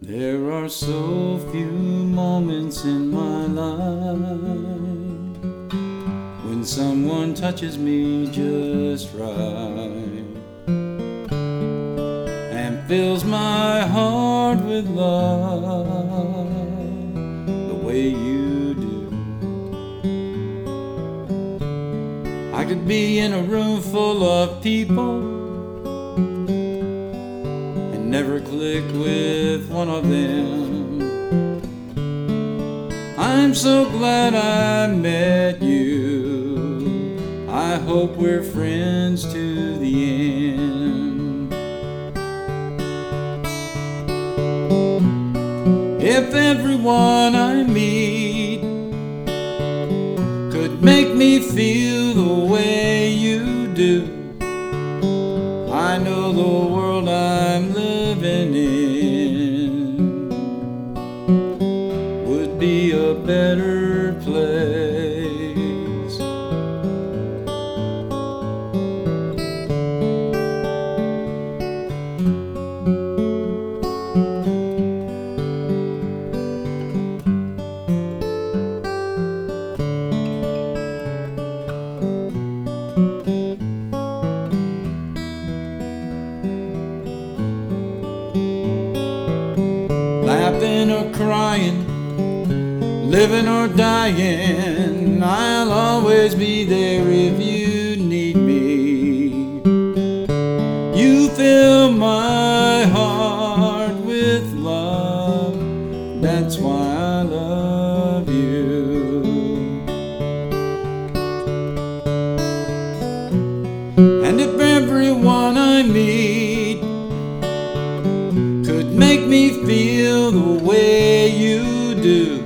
There are so few moments in my life when someone touches me just right and fills my heart with love the way you do. I could be in a room full of people and never click with one of them. I'm so glad I met you. I hope we're friends to the end. If everyone I meet could make me feel the way you do, I know the world I'm living in would be a better place. Laughing or crying, living or dying, I'll always be there if you need me. You fill my heart with love, that's why I love you. And if everyone I meet could make me feel the way you do,